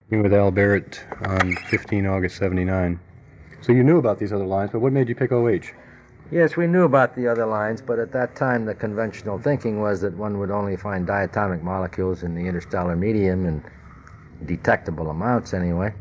With Al Barrett on 15 August 79. So you knew about these other lines, but what made you pick OH? Yes, we knew about the other lines, but at that time the conventional thinking was that one would only find diatomic molecules in the interstellar medium in detectable amounts anyway.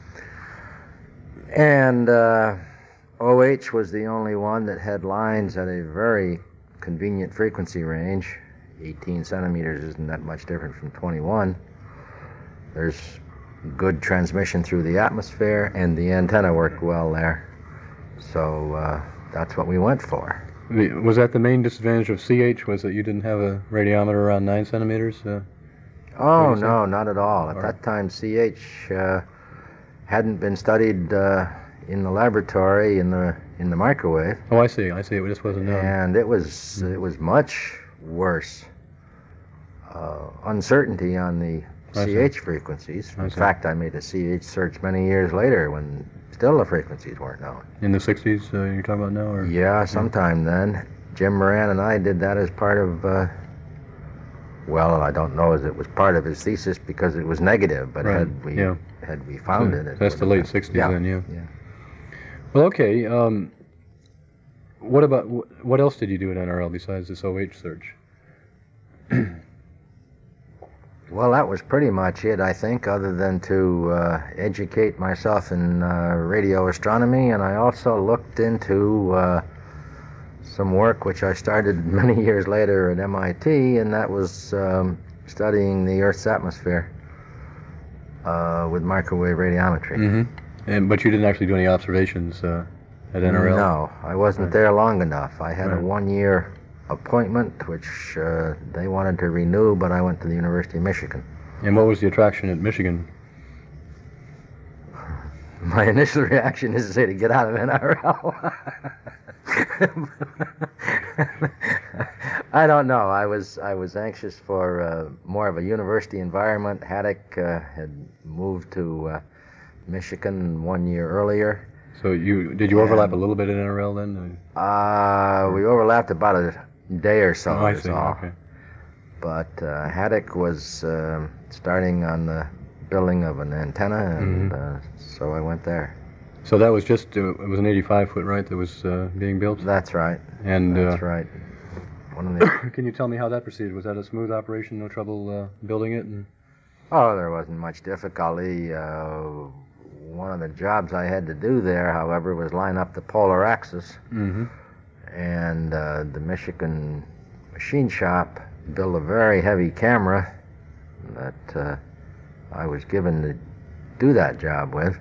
And OH was the only one that had lines at a very convenient frequency range. 18 centimeters isn't that much different from 21. There's good transmission through the atmosphere, and the antenna worked well there. So that's what we went for. Was that the main disadvantage of CH, was that you didn't have a radiometer around 9 centimeters? Oh, no, not at all. At that time, CH hadn't been studied in the laboratory in the microwave. Oh, I see. It just wasn't known. And it was much worse. Uncertainty on the CH frequencies. In fact, I made a CH search many years later when still the frequencies weren't known. In the 60s you're talking about now? Or? Yeah, sometime then. Jim Moran and I did that as part of, I don't know as it was part of his thesis because it was negative, but had we found it. That's the late 60s then, yeah. Yeah. Well, okay. What else did you do at NRL besides this OH search? Well, that was pretty much it, I think, other than to educate myself in radio astronomy, and I also looked into some work which I started many years later at MIT, and that was studying the Earth's atmosphere with microwave radiometry. Mm-hmm. But you didn't actually do any observations at NRL? No, I wasn't there long enough. I had a one-year appointment, which they wanted to renew, but I went to the University of Michigan. And what was the attraction at Michigan? My initial reaction is to say to get out of NRL. I don't know. I was anxious for more of a university environment. Haddock had moved to Michigan 1 year earlier. So did you overlap a little bit at NRL then? We overlapped about a day or so. Oh, I see. Okay. But Haddock was starting on the building of an antenna, and so I went there. So that was just, it was an 85-foot, right, that was being built? That's right. And that's right. Can you tell me how that proceeded? Was that a smooth operation, no trouble building it? Oh, there wasn't much difficulty. One of the jobs I had to do there, however, was line up the polar axis. Mm-hmm. And the Michigan machine shop built a very heavy camera that I was given to do that job with.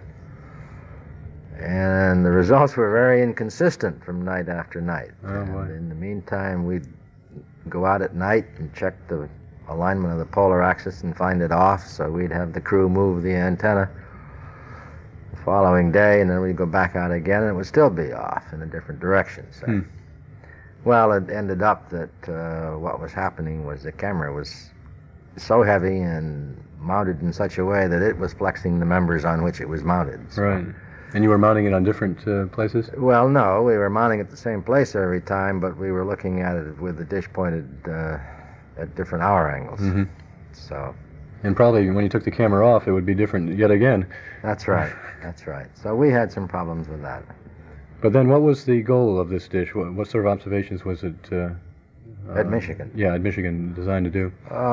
And the results were very inconsistent from night after night. And in the meantime, we'd go out at night and check the alignment of the polar axis and find it off, so we'd have the crew move the antenna the following day, and then we'd go back out again, and it would still be off in a different direction. So. Well, it ended up that what was happening was the camera was so heavy and mounted in such a way that it was flexing the members on which it was mounted. So. Right. And you were mounting it on different places? Well, no, we were mounting it at the same place every time, but we were looking at it with the dish pointed at different hour angles. Mm-hmm. So. And probably when you took the camera off, it would be different yet again. That's right. That's right. So we had some problems with that. But then what was the goal of this dish? What sort of observations was it? At Michigan? Yeah, at Michigan, designed to do.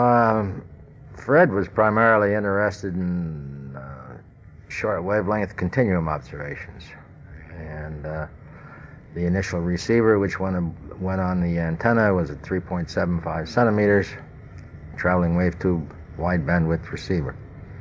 Fred was primarily interested in short wavelength continuum observations. And the initial receiver, which went on the antenna, was at 3.75 centimeters, traveling wave tube wide bandwidth receiver.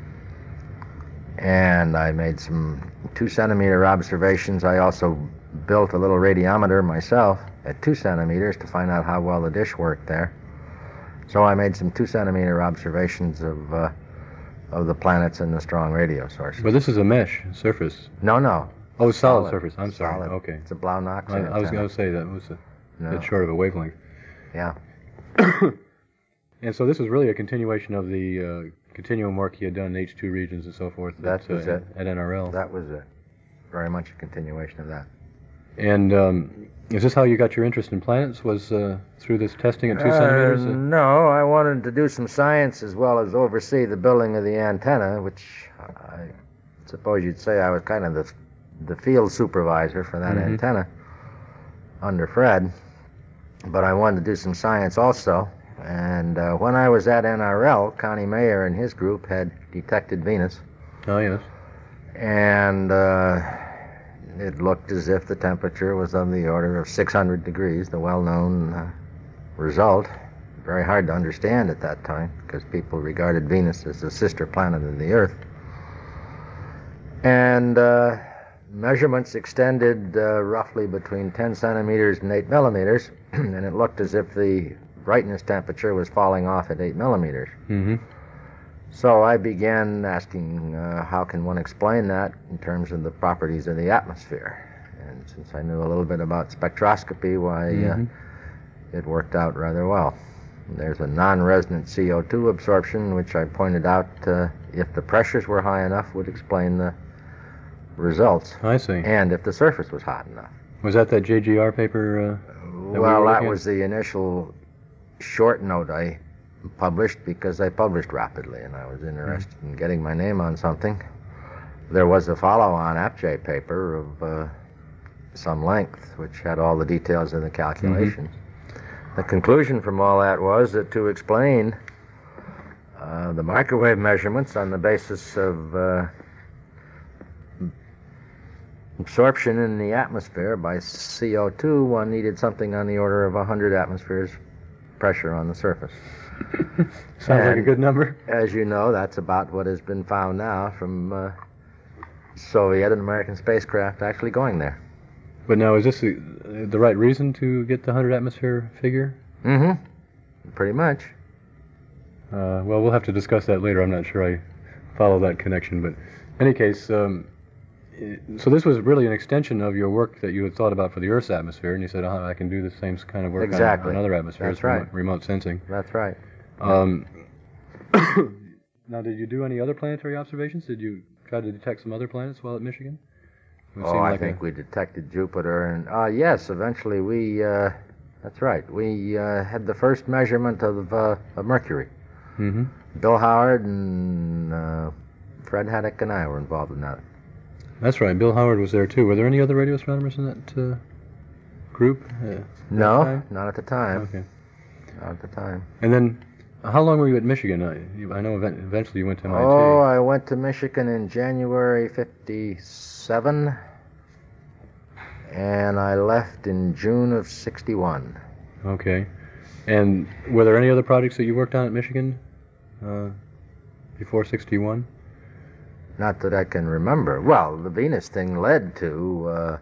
And I made some 2 centimeter observations. I also built a little radiometer myself at 2 centimeters to find out how well the dish worked there. So I made some 2 centimeter observations of the planets and the strong radio sources. But this is a mesh surface. No. Oh, solid surface. I'm sorry. Solid. Okay. It's a Blaunach antenna. I was going to say that was a bit short of a wavelength. Yeah. And so this was really a continuation of the continuum work he had done in H2 regions and so forth. That was it. At NRL. That was it. Very much a continuation of that. And is this how you got your interest in planets? Was through this testing at 2 centimeters? No, I wanted to do some science as well as oversee the building of the antenna, which I suppose you'd say I was kind of the field supervisor for that antenna under Fred. But I wanted to do some science also. And when I was at NRL, Connie Mayer and his group had detected Venus. Oh, yes. And it looked as if the temperature was of the order of 600 degrees, the well-known result. Very hard to understand at that time because people regarded Venus as a sister planet of the Earth. And measurements extended roughly between 10 centimeters and 8 millimeters, and it looked as if the brightness temperature was falling off at 8 millimeters. So I began asking how can one explain that in terms of the properties of the atmosphere. And since I knew a little bit about spectroscopy, why, it worked out rather well. There's a non-resonant CO2 absorption, which I pointed out, if the pressures were high enough, would explain the results. I see. And if the surface was hot enough. Was that JGR paper? Well, that was the initial short note I published because I published rapidly and I was interested in getting my name on something. There was a follow-on APJ paper of some length which had all the details of the calculations. The conclusion from all that was that to explain the microwave measurements on the basis of absorption in the atmosphere by CO2, one needed something on the order of 100 atmospheres pressure on the surface. Sounds like a good number. As you know, that's about what has been found now from Soviet and American spacecraft actually going there. But now, is this the right reason to get the 100 atmosphere figure? Pretty much. Well, we'll have to discuss that later. I'm not sure I follow that connection. But in any case, so this was really an extension of your work that you had thought about for the Earth's atmosphere, and you said, I can do the same kind of work exactly. on other atmospheres. That's right. Remote sensing. That's right. Now, did you do any other planetary observations? Did you try to detect some other planets while at Michigan? I think we detected Jupiter, and yes, eventually we, that's right, we had the first measurement of Mercury. Bill Howard and Fred Haddock and I were involved in that. That's right, Bill Howard was there too. Were there any other radio astronomers in that group? No, not at the time. Okay. Not at the time. And then, how long were you at Michigan? I know eventually you went to MIT. Oh, I went to Michigan in January '57, and I left in June of '61. Okay. And were there any other projects that you worked on at Michigan before '61? Not that I can remember. Well, the Venus thing led to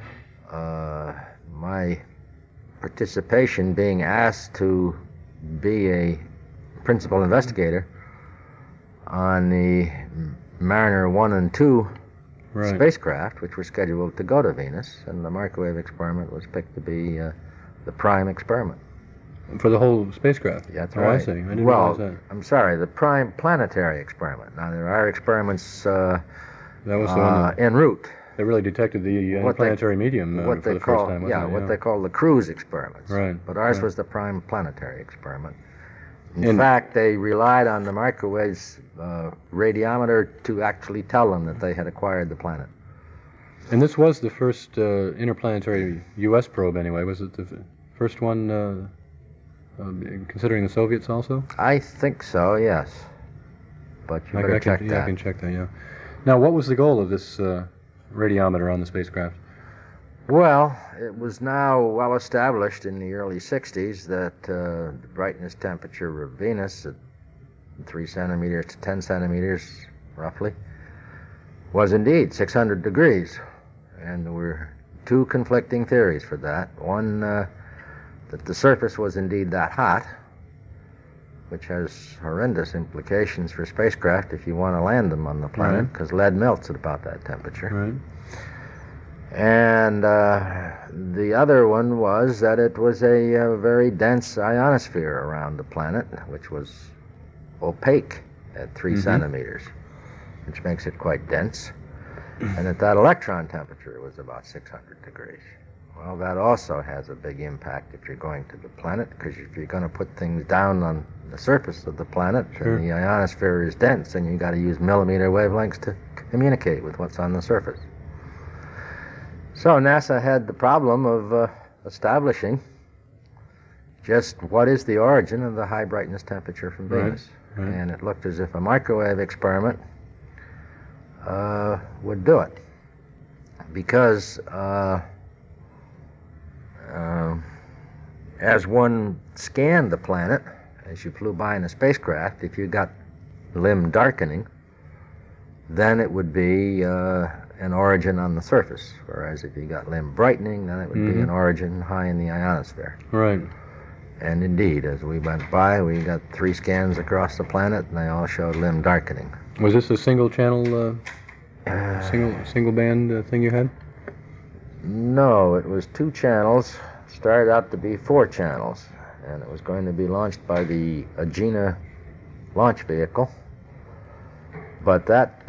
my participation being asked to be a principal investigator on the Mariner 1 and 2 spacecraft, which were scheduled to go to Venus, and the microwave experiment was picked to be the prime experiment. For the whole spacecraft? Yeah, that's right. I see. I didn't realize that. I'm sorry, the prime planetary experiment. Now, there are experiments that was the one en route. They really detected the planetary medium for the first time, wasn't it? What they call the cruise experiments. Right. But ours was the prime planetary experiment. In fact, they relied on the microwave's radiometer to actually tell them that they had acquired the planet. And this was the first interplanetary U.S. probe, anyway. Was it the first one, considering the Soviets also? I think so, yes. But you better check that. Yeah, I can check that, yeah. Now, what was the goal of this radiometer on the spacecraft? Well, it was now well established in the early 60s that the brightness temperature of Venus at 3 centimeters to 10 centimeters, roughly, was indeed 600 degrees. And there were two conflicting theories for that. One, that the surface was indeed that hot, which has horrendous implications for spacecraft if you want to land them on the planet, because lead melts at about that temperature. Right. And the other one was that it was a very dense ionosphere around the planet, which was opaque at 3 centimeters, which makes it quite dense. and that electron temperature was about 600 degrees. Well, that also has a big impact if you're going to the planet, because if you're going to put things down on the surface of the planet, sure, and the ionosphere is dense, and you got to use millimeter wavelengths to communicate with what's on the surface. So NASA had the problem of establishing just what is the origin of the high brightness temperature from Venus. Right. And it looked as if a microwave experiment would do it. Because as one scanned the planet, as you flew by in a spacecraft, if you got limb darkening, then it would be an origin on the surface. Whereas if you got limb brightening, then it would be an origin high in the ionosphere. Right. And indeed, as we went by, we got 3 scans across the planet, and they all showed limb darkening. Was this a single channel, single band thing you had? No, it was 2 channels. Started out to be 4 channels, and it was going to be launched by the Agena launch vehicle. But that,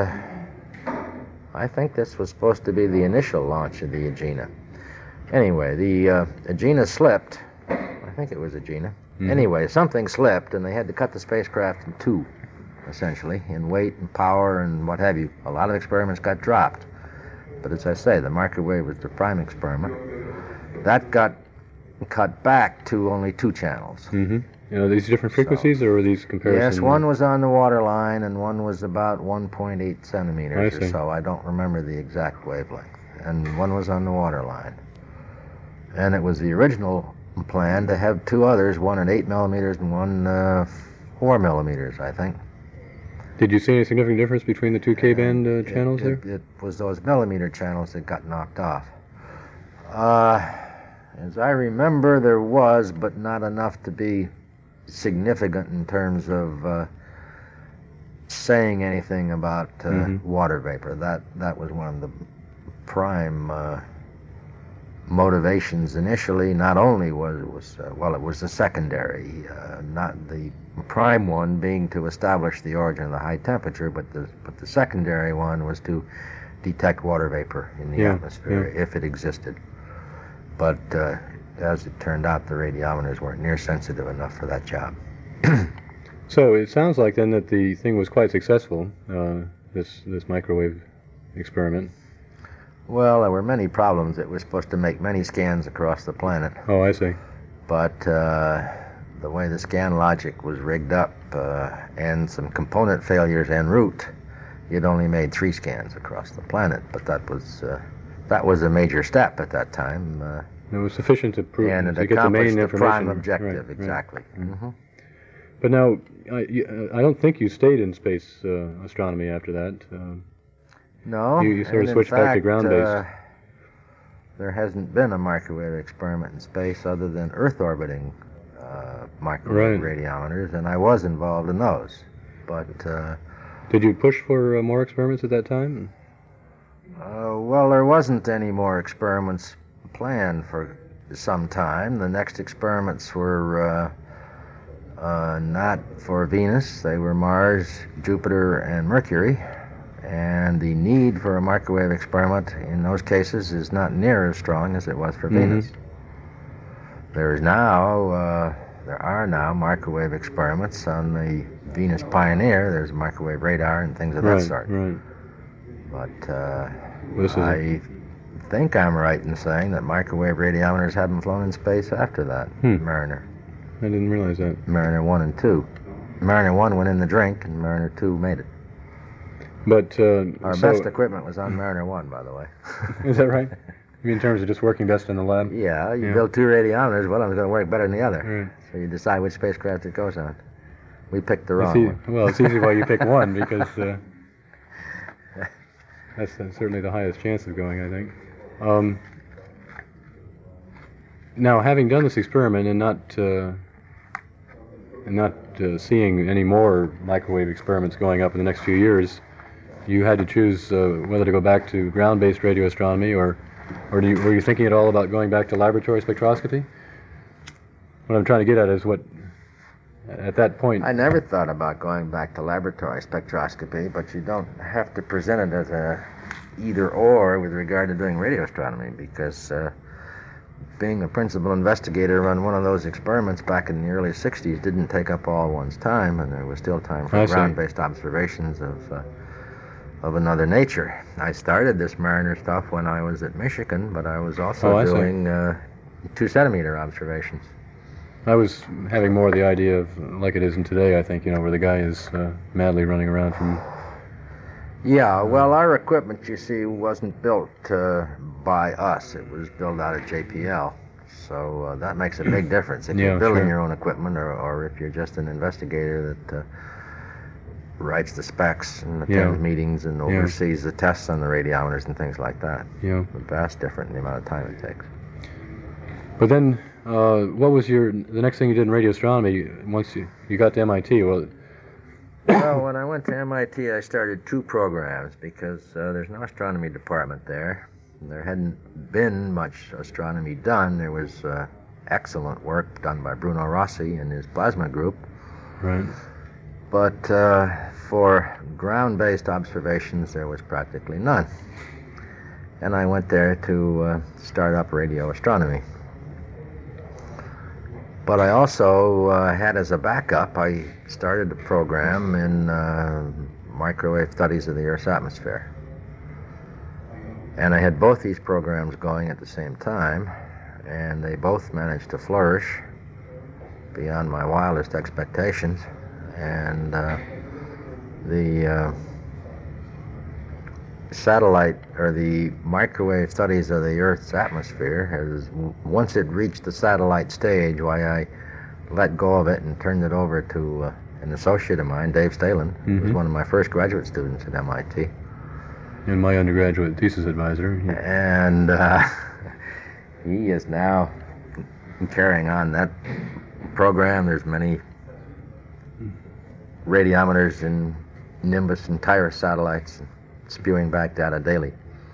I think this was supposed to be the initial launch of the Agena. Anyway, the Agena slipped. I think it was Agena. Anyway, something slipped, and they had to cut the spacecraft in 2, essentially, in weight and power and what have you. A lot of experiments got dropped. But as I say, the microwave was the prime experiment. That got cut back to only 2 channels. You know, these different frequencies, or were these comparisons? Yes, one was on the waterline, and one was about 1.8 centimeters or so. I don't remember the exact wavelength. And one was on the waterline. And it was the original plan to have 2 others, one at 8 millimeters and one 4 millimeters, I think. Did you see any significant difference between the 2 K-band channels there? It was those millimeter channels that got knocked off. As I remember, there was, but not enough to be significant in terms of saying anything about water vapor. That was one of the prime motivations initially. Not only it was the secondary, not the prime one being to establish the origin of the high temperature, but the secondary one was to detect water vapor in the atmosphere if it existed. But as it turned out, the radiometers weren't near sensitive enough for that job. So it sounds like then that the thing was quite successful, this microwave experiment. Well, there were many problems. It was supposed to make many scans across the planet. Oh, I see. But the way the scan logic was rigged up and some component failures en route, it only made 3 scans across the planet. But that was a major step at that time. It was sufficient to prove and to get the main information. Prime objective, right, exactly. Right. Mm-hmm. But now, I don't think you stayed in space astronomy after that. No. You sort of switched back to ground-based. There hasn't been a microwave experiment in space other than Earth orbiting microwave radiometers, and I was involved in those. But did you push for more experiments at that time? Well, there wasn't any more experiments planned for some time. The next experiments were not for Venus. They were Mars, Jupiter, and Mercury. And the need for a microwave experiment in those cases is not near as strong as it was for Venus. There are now microwave experiments on the Venus Pioneer. There's microwave radar and things of that sort. Right. But I think I'm right in saying that microwave radiometers haven't flown in space after that. Mariner. I didn't realize that. Mariner 1 and 2. Mariner 1 went in the drink, and Mariner 2 made it. But our best equipment was on Mariner 1, by the way. Is that right? You mean in terms of just working best in the lab? Yeah, you build 2 radiometers, one of them's going to work better than the other. Right. So you decide which spacecraft it goes on. We picked the wrong one. Well, it's easy why you pick one, because that's certainly the highest chance of going, I think. Now, having done this experiment and not seeing any more microwave experiments going up in the next few years, you had to choose whether to go back to ground-based radio astronomy, or were you thinking at all about going back to laboratory spectroscopy? What I'm trying to get at is what, at that point... I never thought about going back to laboratory spectroscopy, but you don't have to present it as a either or with regard to doing radio astronomy, because being a principal investigator on one of those experiments back in the early 60s didn't take up all one's time, and there was still time for ground-based observations of another nature. I started this Mariner stuff when I was at Michigan, but I was also doing 2-centimeter observations. I was having more of the idea of, like it isn't today, I think, where the guy is madly running around from... Yeah, well, our equipment, you see, wasn't built by us. It was built out of JPL. So that makes a big difference if you're building your own equipment or if you're just an investigator that writes the specs and attends meetings and oversees the tests on the radiometers and things like that. Yeah. It's vast different in the amount of time it takes. But then, what was the next thing you did in radio astronomy once you got to MIT? Well, when I went to MIT, I started 2 programs because there's no astronomy department there. There hadn't been much astronomy done. There was excellent work done by Bruno Rossi and his plasma group. Right. But for ground-based observations, there was practically none. And I went there to start up radio astronomy. But I also had as a backup, I started a program in microwave studies of the Earth's atmosphere. And I had both these programs going at the same time, and they both managed to flourish beyond my wildest expectations. And the satellite, or the microwave studies of the Earth's atmosphere, has, once it reached the satellite stage, why I let go of it and turned it over to an associate of mine, Dave Stalen, who was one of my first graduate students at MIT. And my undergraduate thesis advisor. And he is now carrying on that program. There's many radiometers in Nimbus and Tyrus satellites spewing back data daily.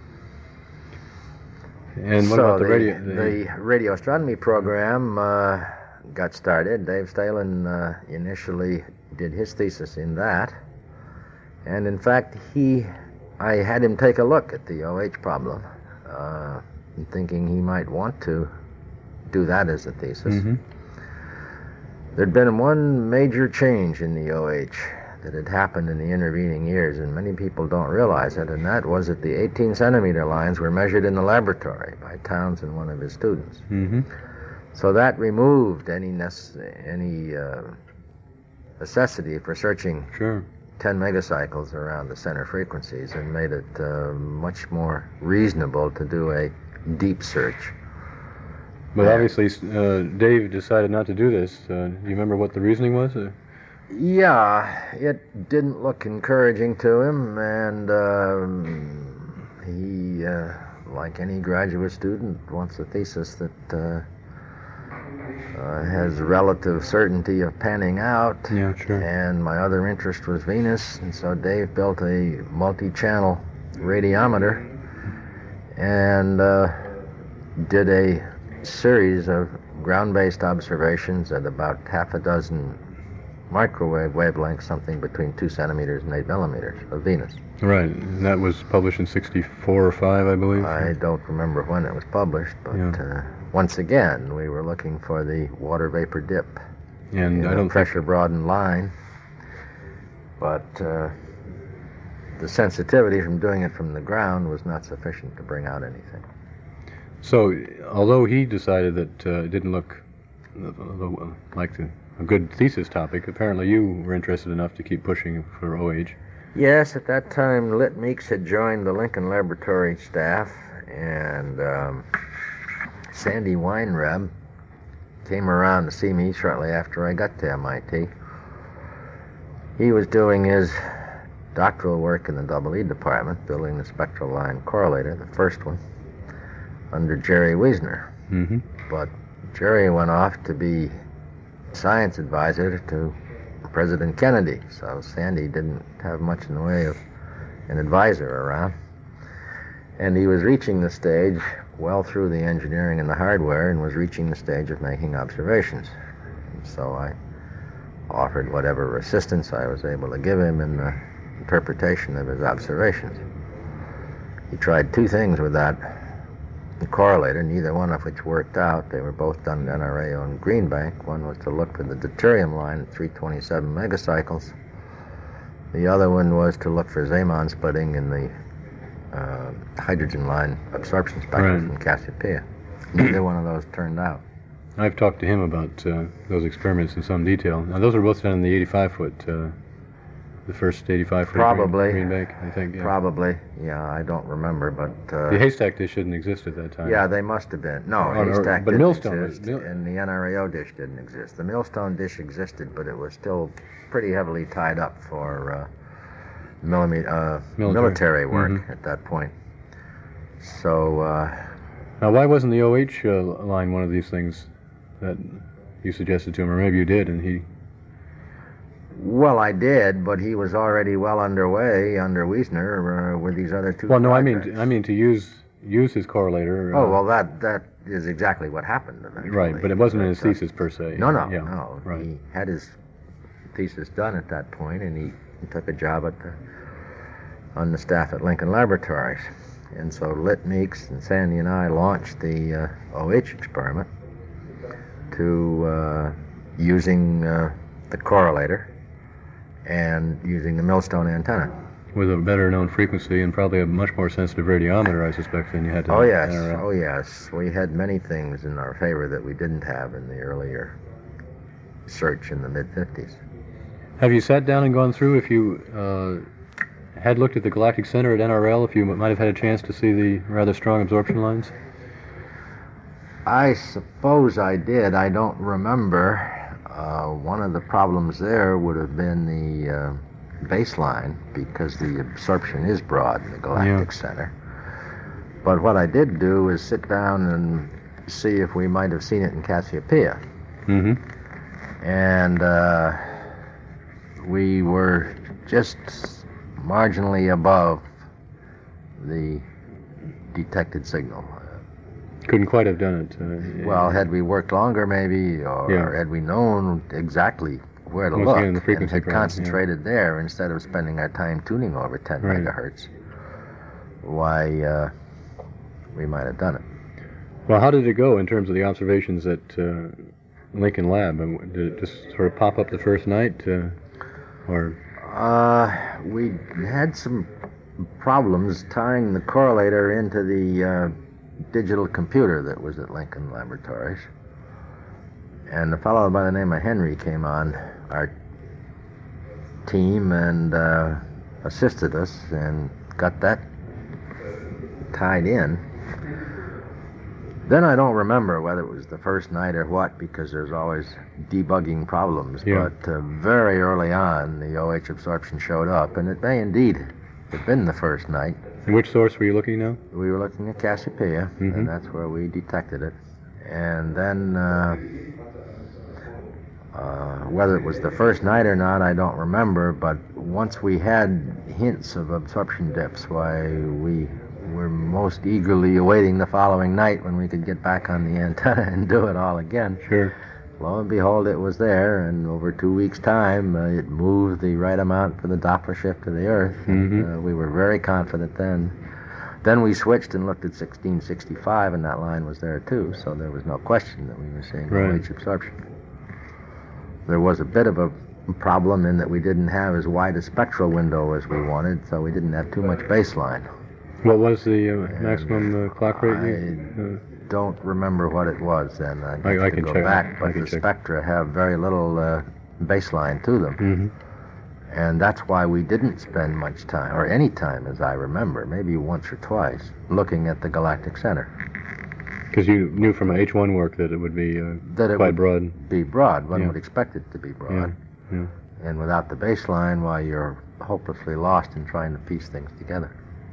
And what about the radio? The radio astronomy program got started. Dave Stalen initially did his thesis in that. And in fact, I had him take a look at the OH problem, thinking he might want to do that as a thesis. There'd been one major change in the OH that had happened in the intervening years, and many people don't realize it, and that was that the 18-centimeter lines were measured in the laboratory by Townsend, one of his students. So that removed any necessity for searching 10 megacycles around the center frequencies, and made it much more reasonable to do a deep search. But obviously, Dave decided not to do this. Do you remember what the reasoning was? Yeah, it didn't look encouraging to him, and he, like any graduate student, wants a thesis that has relative certainty of panning out. Yeah, sure. And my other interest was Venus, and so Dave built a multi-channel radiometer and did a series of ground-based observations at about half a dozen microwave wavelengths, something between 2 centimeters and 8 millimeters of Venus. Right, and that was published in 64 or 5, I believe. I don't remember when it was published, but once again, we were looking for the water vapor dip and in a pressure broadened line, but the sensitivity from doing it from the ground was not sufficient to bring out anything. So, although he decided that it didn't look like a good thesis topic, apparently you were interested enough to keep pushing for OH. Yes, at that time, Lit Meeks had joined the Lincoln Laboratory staff, and Sandy Weinreb came around to see me shortly after I got to MIT. He was doing his doctoral work in the EE department, building the spectral line correlator, the first one, under Jerry Wiesner. But Jerry went off to be science advisor to President Kennedy, so Sandy didn't have much in the way of an advisor around. And he was reaching the stage well through the engineering and the hardware, and was reaching the stage of making observations. And so I offered whatever assistance I was able to give him in the interpretation of his observations. He tried two things with that correlator, neither one of which worked out. They were both done at NRA on Green Bank. One was to look for the deuterium line at 327 megacycles. The other one was to look for Zeeman splitting in the hydrogen line absorption spectrum from Cassiopeia. Neither one of those turned out. I've talked to him about those experiments in some detail. Now, those were both done in the 85-foot, the first 85-foot Probably. Green Bank, I think. Yeah. Probably. Yeah, I don't remember, but... the haystack dish didn't exist at that time. Yeah, they must have been. No, haystack but didn't millstone exist, and the NRAO dish didn't exist. The millstone dish existed, but it was still pretty heavily tied up for military work at that point. So... now, why wasn't the OH line one of these things that you suggested to him, or maybe you did, and he... Well, I did, but he was already well underway under Wiesner with these other two. Well, no, projects. I mean to use his correlator. Oh, well, that is exactly what happened eventually. Right, but it wasn't in his thesis per se. No. Right. He had his thesis done at that point, and he took a job on the staff at Lincoln Laboratories. And so Lit Meeks and Sandy and I launched the OH experiment to using the correlator and using the millstone antenna. With a better known frequency and probably a much more sensitive radiometer, I suspect, than you had to. Oh yes. We had many things in our favor that we didn't have in the earlier search in the mid-50s. Have you sat down and gone through, if you had looked at the galactic center at NRL, if you might have had a chance to see the rather strong absorption lines? I suppose I did. I don't remember. One of the problems there would have been the baseline, because the absorption is broad in the galactic center. But what I did do is sit down and see if we might have seen it in Cassiopeia. And we were just marginally above the detected signal. Couldn't quite have done it. Well, had we worked longer, maybe, or had we known exactly where to look, and had concentrated there instead of spending our time tuning over 10 megahertz, why, we might have done it. Well, how did it go in terms of the observations at Lincoln Lab? Did it just sort of pop up the first night, or? We had some problems tying the correlator into the digital computer that was at Lincoln Laboratories. And a fellow by the name of Henry came on our team and assisted us and got that tied in. Then I don't remember whether it was the first night or what, because there's always debugging problems. But very early on, the OH absorption showed up, and it may indeed have been the first night. And which source were you looking now? We were looking at Cassiopeia, and that's where we detected it. And then whether it was the first night or not, I don't remember, but once we had hints of absorption dips, why, we were most eagerly awaiting the following night when we could get back on the antenna and do it all again. Sure. Lo and behold, it was there, and over 2 weeks' time, it moved the right amount for the Doppler shift to the Earth. And, we were very confident then. Then we switched and looked at 1665, and that line was there too, so there was no question that we were seeing OH absorption. There was a bit of a problem in that we didn't have as wide a spectral window as we wanted, so we didn't have too much baseline. What was the maximum clock rate? I don't remember what it was then. I can go check back, but the spectra have very little baseline to them. And that's why we didn't spend much time, or any time as I remember, maybe once or twice, looking at the galactic center. Because you knew from H1 work that it would be quite broad. Be broad. One would expect it to be broad. And without the baseline, why, you're hopelessly lost in trying to piece things together.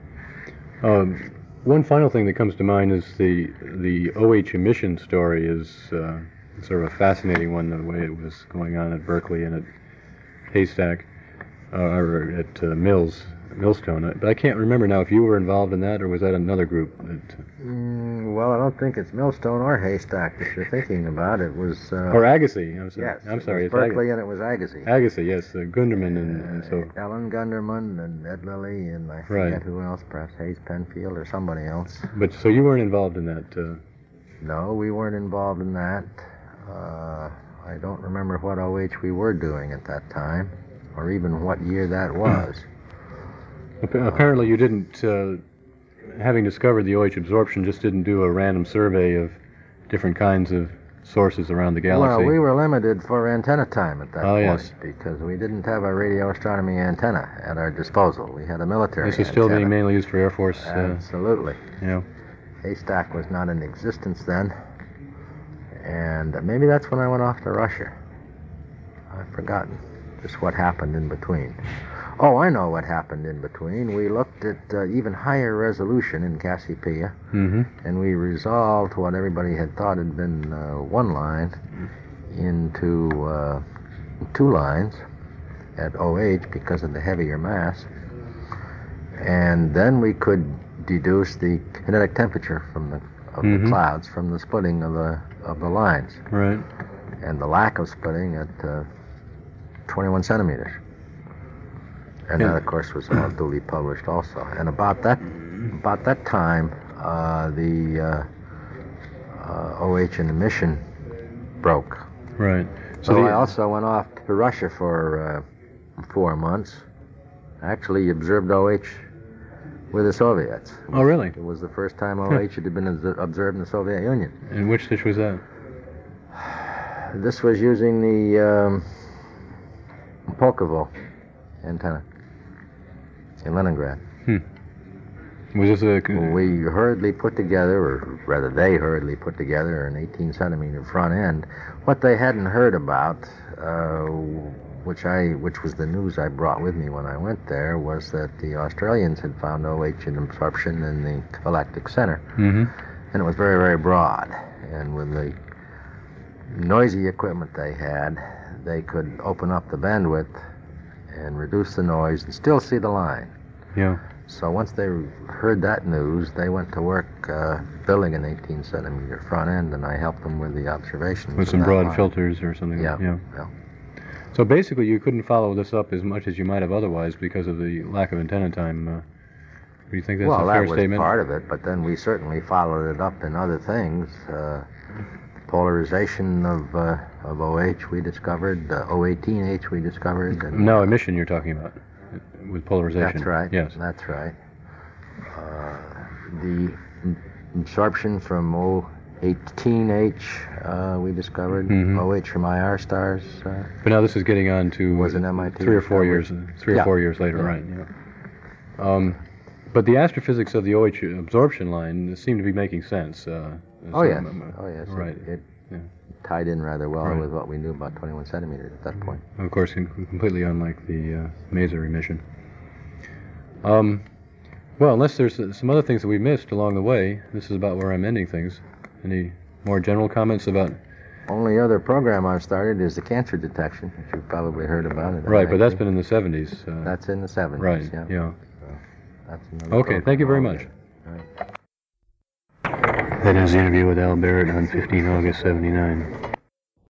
One final thing that comes to mind is the OH emission story is sort of a fascinating one, the way it was going on at Berkeley and at Haystack, or at Mills. Millstone. But I can't remember now if you were involved in that or was that another group? Well, I don't think it's Millstone or Haystack that you're thinking about. It was... or Agassiz. I'm sorry. Yes, I'm sorry. It was Berkeley and it was Agassiz. Agassiz, yes. Gunderman and so... Ellen Gunderman and Ed Lilly and I forget who else, perhaps Hayes Penfield or somebody else. But so you weren't involved in that? No, we weren't involved in that. I don't remember what OH we were doing at that time, or even what year that was. Apparently you didn't, having discovered the OH absorption, just didn't do a random survey of different kinds of sources around the galaxy. Well, we were limited for antenna time at that point, yes. because we didn't have a radio astronomy antenna at our disposal. We had a military This is still antenna. being mainly used for Air Force. Absolutely. Yeah. Haystack was not in existence then, and maybe that's when I went off to Russia. I've forgotten just what happened in between. Oh, I know what happened in between. We looked at even higher resolution in Cassiopeia, and we resolved what everybody had thought had been one line into two lines at OH because of the heavier mass. And then we could deduce the kinetic temperature from the clouds from the splitting of the lines. Right. And the lack of splitting at 21 centimeters. And that, of course, was all duly published also. And about that time, the OH in the mission broke. Right. So I also went off to Russia for 4 months. Actually observed OH with the Soviets. Oh, really? It was the first time OH had been observed in the Soviet Union. And which dish was that? This was using the Polkovo antenna in Leningrad. Was this a... We hurriedly put together, or rather they hurriedly put together, an 18-centimeter front end. What they hadn't heard about, which was the news I brought with me when I went there, was that the Australians had found OH in absorption in the galactic center. And it was very, very broad. And with the noisy equipment they had, they could open up the bandwidth and reduce the noise and still see the line. Yeah. So once they heard that news, they went to work building an 18-centimeter front end, and I helped them with the observations. With some broad filters or something. Yeah. So basically you couldn't follow this up as much as you might have otherwise because of the lack of antenna time. Do you think that's a fair statement? Well, that was part of it, but then we certainly followed it up in other things. Polarization of OH we discovered, O18H we discovered. And, no, emission you're talking about, with polarization. That's right. Yes. That's right. The absorption from O18H we discovered, OH from IR stars. But now this is getting on to was an MIT 3 or 4 years, 3 or 4 years later, right? Yeah. But the astrophysics of the OH absorption line seem to be making sense. Oh yes. Right. It tied in rather well with what we knew about 21 centimeters at that point. Of course, completely unlike the maser emission. Well, unless there's some other things that we missed along the way, this is about where I'm ending things. Any more general comments about? Only other program I've started is the cancer detection, which you've probably heard about it. Right, but that's been in the 70s. That's in the 70s. Right. Yeah. That's okay. Thank you very much. Right. That is the interview with Al Barrett on 15 August 79.